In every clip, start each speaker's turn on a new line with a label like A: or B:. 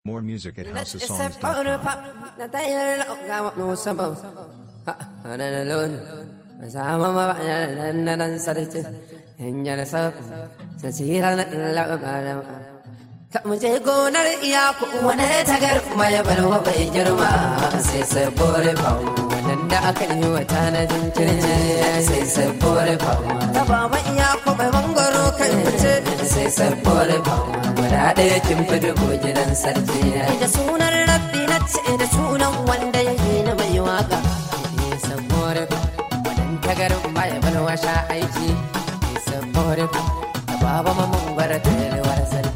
A: More music at housesongs.com. Kamuje gonar iyaku wani tagar mai balwa bai girma sai sabore fawo wannan da aka yi wa tanadin kirje sai sabore fawo ta baba iyaku mai mangoro kai fice sai sabore fawo guda ɗaya kin fi dubu gidan sarki da sunan rabbi na ce da sunan wanda ya yi na mai waka sai sabore fawo wannan tagar mai balwa sha aiki sai sabore fawo ta baba mamangwara ta yalwar sarki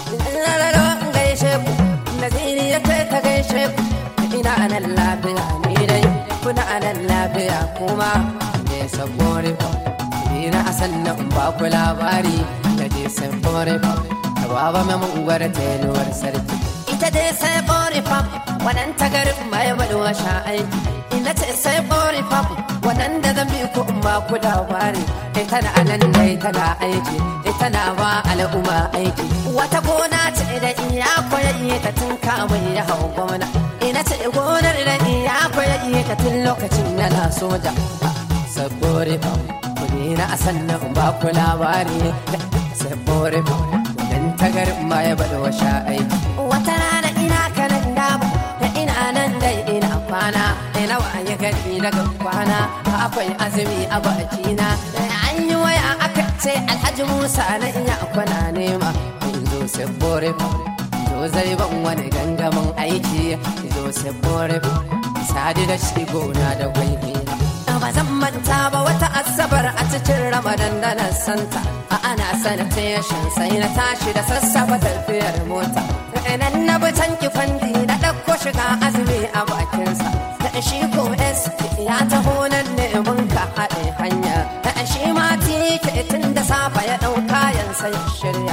A: Naziri ya kai ta gaishe ku ina anan lafiya ni dai kuna anan lafiya kuma ne sabore fa ina asanna ba ku labari da je sabore fa baba mai mun gwara teluwar sarki ita dai sabore fa wannan tagarin mai balwa sha aiki ina ce sabore fa wannan da zan bi ku ba ku labari ita na anan dai tana aiki ita na ba al'umma aiki wata gona ce da iya koyayi ta tun kamar ya hau gwamna ina ce gonar da iya koyayi ta tun lokacin yana soja sabore fa kudi na asannan ba ku labari sabore fa dan tagar ma ya bada washa aiki wata rana ina kanan dama da ina nan dai ina kwana ina waye gari daga kwana akwai azumi a bakina an yi waya aka ce Alhaji Musa na iya kwana nema zo sabore fa zo zai ban wani gangamin aiki zo sabore fa sadi da shi gona da gwaibi ba zan manta ba wata asabar a cikin Ramadan da na santa ana sanitation sai na tashi da sassafa tafiyar mota nan na bi tanki fandi na ɗauko shiga azumi a bakinsa da shi ko ya taho nan ne mun ka haɗe hanya da shi ma tike tun da safa ya ɗau kayan sai shirya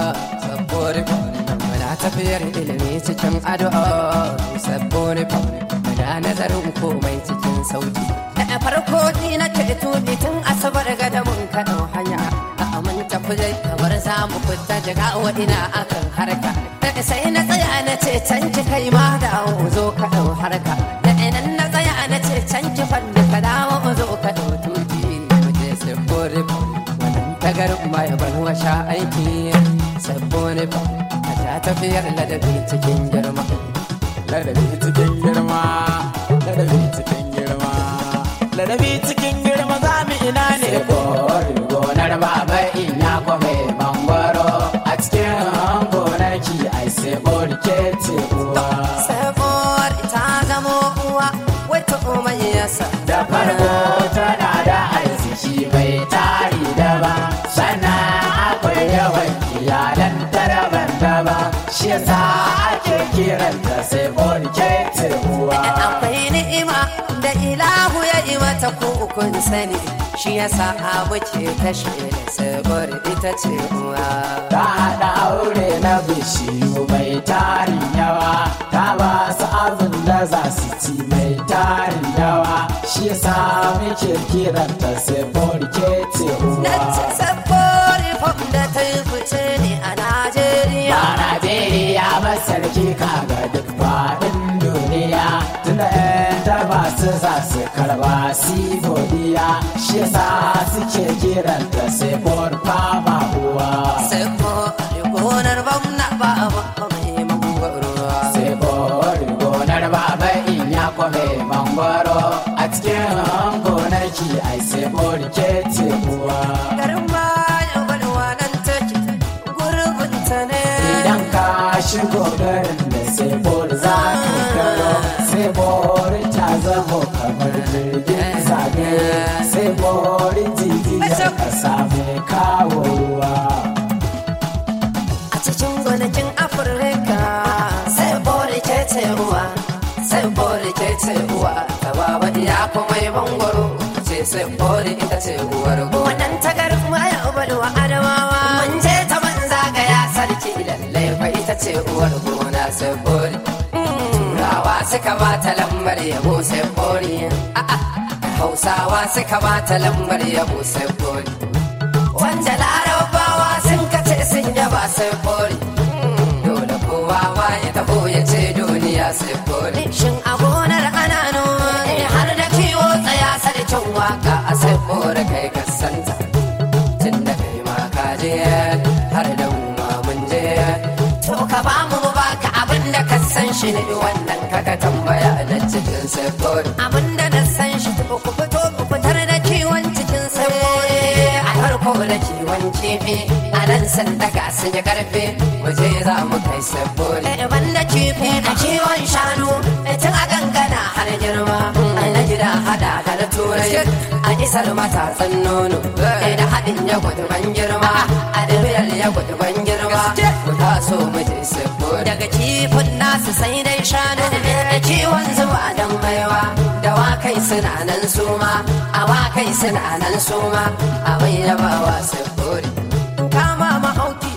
A: sabore muna tafiyar ilimi cikin addu'a sabore muna nazarin komai cikin sauti da farko ni na ke tuɗi tun asabar gada mun ka ɗau hanya mun tafi dai kamar za mu fita jiga wa ina akan harka sai na tsaya na ce can ki kai ma dawo zo ka ɗau harka da nan na tsaya na ce can ki fanni ka dawo zo ka ɗau tuki muje sabore wannan tagar ma ya ban washa aiki sabore ka ta tafiyar ladabi cikin girma ladabi cikin girma ladabi cikin girma ladabi cikin girma za mu ina ne gonar baba ina kome mangwaro a cikin gonar ki ai sabore ke ce uwa sabore ta zamo uwa wata mai yasa da farko tana da arziki bai tari da ba sannan akwai yawan iyalan taraban da ba shi yasa ake kiranta sabore ke ce uwa akwai ni'ima da ilahu ya yi mata kun sani shi yasa abu ce ta shaida sabore ita ce uwa ta haɗa aure na bishiyu mai tarin yawa ta ba su abin da za su ci mai tarin yawa shi yasa muke kiranta sabore ke ce uwa na ce sabore da ta yi fice ne a Najeriya ba sarki kaga duk faɗin duniya tunda ta ba su za su karba si godiya shi yasa suke kiranta sabore fama uwa sabore gonar bamna baba mai mangwaro sabore gonar baba in ya kome mangwaro a cikin gonar ki ai sabore ke ce uwa garin ma ya balwa nan take gurbin ta ne idan ka shigo garin da sabore za ka karo sabore ta zama kamar jirgin zage sabore jijiyar kasa mai kawo ruwa a cikin gonakin Afirka sabore ke ce uwa sabore ke ce uwa ta baba ya kuma yi mangwaro ce sabore ita ce uwar wannan tagar ma ya balwa adamawa mun je ta banza ga ya sarki lallai fa ita ce uwar gona sabore turawa suka ba ta lambar yabo sabore hausawa suka ba ta lambar yabo sabore wanda larabawa sun kace sun yaba sabore dole kowa ya taho ya ce duniya sai kore. Shin a gonar ana noma har da kiwo tsaya sarkin waka a sai kore kai ka santa. Tun da kai ma ka je har da mu ma mun je. To ka ba mu baka abin da ka san shi ne wannan kaka tambaya na cikin sai kore. Abin da na san shi ku fito ku fitar da kiwon cikin sai kore. A farko da kiwon kifi a nan san daga sun yi karfe mu je za mu kai sai kore. Banda kifi da kiwon shanu tun a gangana har girma. Na gida hada da turai a isar matasan nono da haɗin ya gudu ban girma a dabiyar ya gudu ban girma mu taso mu je sebo daga kifin nasu sai dai shanu da kiwon zuwa dan baiwa da wakai suna nan suma a wakai suna nan suma a bai yabawa sebo kama mahauki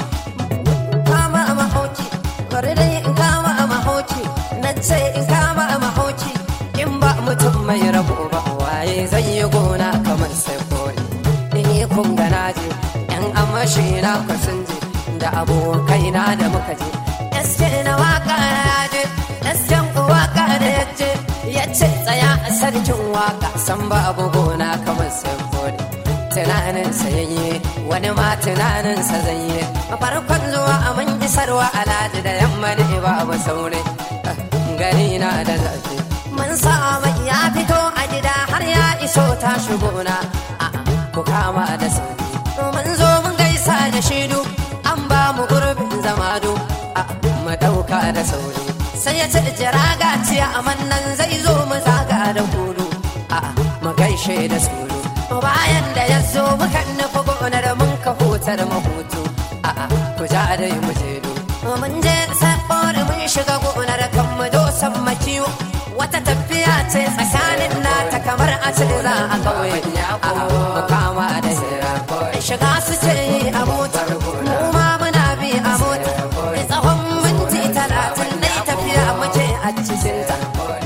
A: bari dai in kama mahauki na ce in kama mahauki in ba mutum mai rabo ba waye zai yi gona kamar sai kore. Ni kun gana je yan amashi na kwasan je da abokai na da muka je. Yaske na waka na je yasken waka da yace yace tsaya a sarkin waka san ba abu gona kamar sai kore. Tunaninsa yayye wani ma tunaninsa zai yi a farkon zuwa a man isarwa alhaji da yamma da babu saure gari na da zafi. Mun samu ya fito a gida har ya iso ta shigona a ku kama da sauri. Mun zo mun gaisa da shidu an ba mu gurbin zamado a mu dauka da sauri. Sai ya ce jira gaciya a mannan zai zo mu zaga da kudu a mu gaishe da sauri. Bayan da ya zo mukan nufi gonar mun ka hutar mahutu a ku ja dai mu je do. Mun je sabon mun shiga gonar kan mu dosan makiwo wata tafiya ce tsakanin nata kamar a ce za a kauye mu kama da hira shiga su ce yi a mota mu ma muna bi a mota tsawon minti 30 dai tafiya muke a cikin ta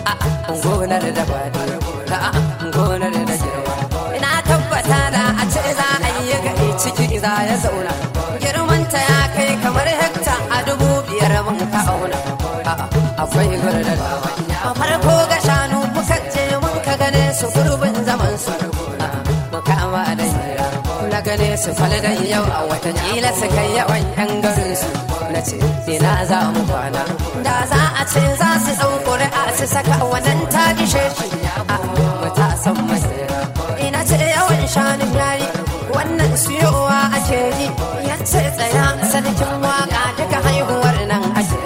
A: gonar da ba da gonar da girma ina tabbata da a ce za a yi gari ciki za ya zauna girmanta ya kai kamar hekta a 5,000 mun ka auna akwai gurda da farko ga shanu muka je mun ka gane su gurbin zaman su mu kama da hira na gane su falda yau a watakila su kai yawan yan garin su na ce ina za mu kwana da za a ce za su ɗau ƙuri'a su saka wannan ta ishe shi mu ta san masira ina ce yawan shanun yayi wannan siyowa ake yi ya ce tsaya sarkin waka duka haihuwar nan ake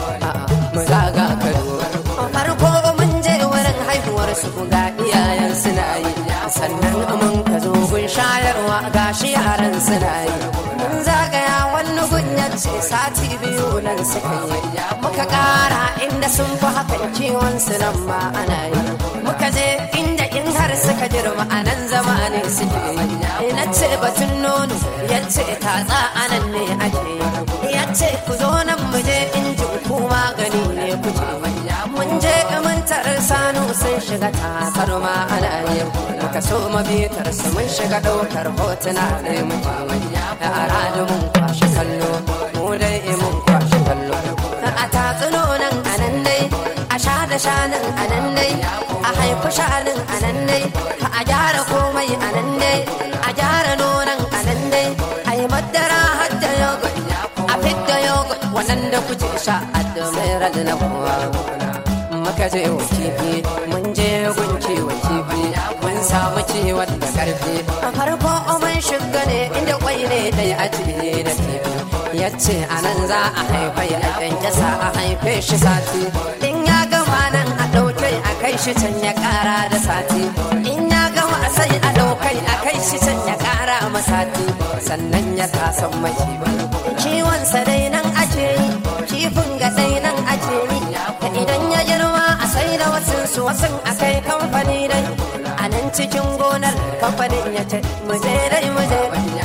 A: mu zaga kaduwa farko mun je wurin haihuwar su ga iyayen suna yi sannan mun ka zo gun shayarwa ga shi yaran suna yi mun zagaya wani gun yace sati 2 nan suka yi muka kara inda sun fi hakan kiwon su nan ma ana yi muka je inda in har suka girma a nan zama ne suke yi na ce batun nono yace tatsa anan ne ake yi yace ku zo nan mu je injin ku magani ne ku je mun je mun tarar sanu sun shiga tasar ma ana yi muka so mabitar su mun shiga ɗaukar hotuna ne muke a radu mun kwashi kallo mu dai mun kwashi kallo a tatsuno nan anan dai a sha da shanin anan dai a haifi shanin anan dai a gyara komai anan dai a gyara nonon anan dai a yi madara har da yogurt a fidda yogurt wannan da kuke sha a domin na kowa muka je wa kifi mun je gunci wa kifi mun samu ciwon da karfi a farko mun shiga ne inda kwai ne da ya ajiye da kifi yace anan za a haifa ya kyankyasa a haife shi sati in ya gama nan a ɗaukai a kai shi can ya ƙara da sati in ya gama sai a ɗaukai a kai shi can ya ƙara ma sati sannan ya tasan mai kiwon sa dai nan ake yi kifin ga dai nan ake yi idan ya girma a sai da wasu a kai kamfani dai a nan cikin gonar kamfanin ya ce mu je dai mu je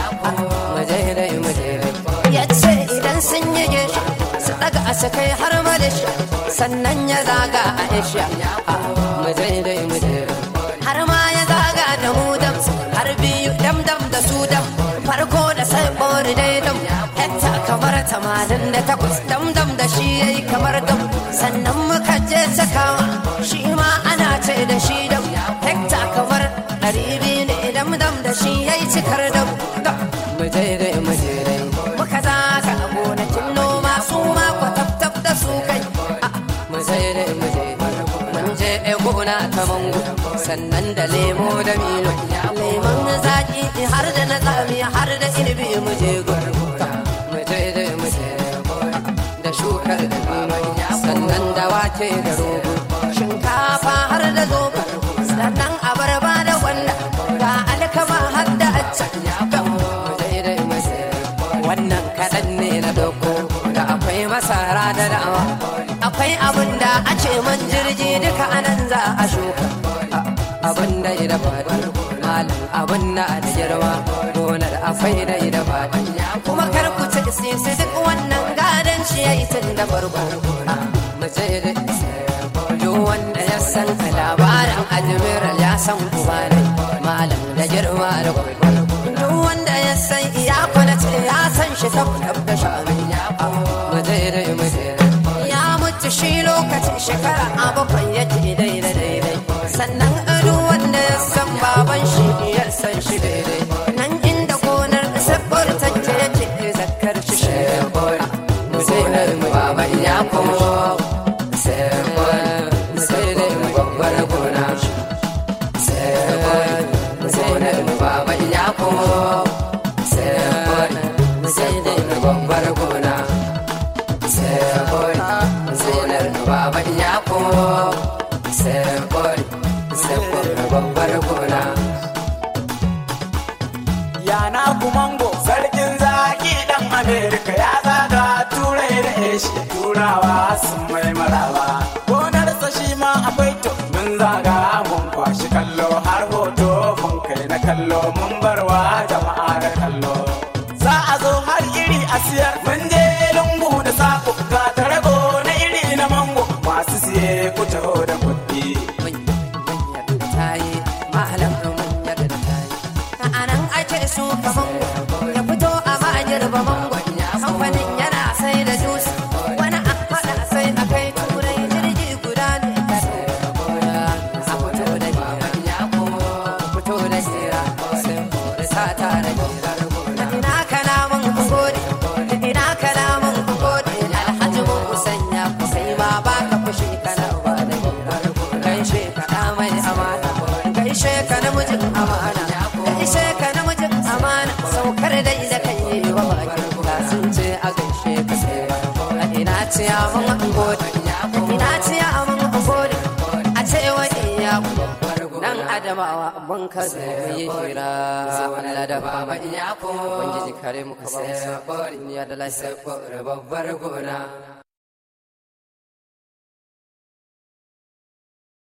A: dai ya ce idan sun yi gishi su daga a su kai har malishi sannan ya zaga a isha mu je dai har ma ya zaga da mu dam har biyu dam da su dam farko da sai bori dai dam hekta kamar 88 dam da shi yayi kamar kar da mu je dai muka zaga gonakin noma su ma kwatabtab da su kai mu je dai mun je gona ta mango sannan da lemo da milo lemon zaki har da na tsami har da inibi mu je gurguta mu je dai da shukar da milo sannan da wake da rogo shinkafa har da zoba sannan abarba da gwanda ga alkama har da acca wannan kaɗan ne na doko da akwai masara da dawa akwai abin da a ce man jirgi duka anan za a shuka abin da ya da faɗi malam abin na da girma gonar akwai da ya da faɗi kuma kar ku ci sisi duk wannan gadon shi ya yi tun da farko mace da duk wanda ya san labarin admiral ya san kuma malam da girma da kwakwalwa duk wanda ya san iya kwanace ya san shi tab da sha'anin ya ya mutu shi lokacin shekara a bakwai yake daidai sannan duk wanda ya san baban shi ya san shi daidai nan inda gonar sabbar take yake zakkar shi shekara baban ya kuma babbar gona baban ya kuma babbar gona baban ya kuma babbar gona
B: yana kumango sarkin zaki dan Amerika ya zaga turai da Asia turawa sun mai maraba gonarsa shi ma akwai to mun zaga mun kwashi kallo har hoto mun kai na kallo mun barwa jama'a da kallo za a zo har iri a siyar mun je lungu da sako ga tarago na iri na mango masu siye ku taho da kuɗi
A: anan ake shuka mango ya fito a ma'ajir ba mango kamfanin yana sai da juice wani a faɗa sai a kai turai jirgi guda ne a fito da jira sai sata da jira ina kana mun gode ina kana mun gode alhaji mun kusanya ku kai ma ba ka fushi kana ba da jira gaishe ka mai amana gaishe ka namijin amana gaishe ka namijin amana saukar da ida kai wa bakin kula sun ce a gaishe ka sai ina ciya mun gode ina ciya mun gode a ce wa iya dan adamawa mun ka zo yi jira Allah da baba iya ko ubangiji kare mu ka ba mu ya da lafiya babbar gona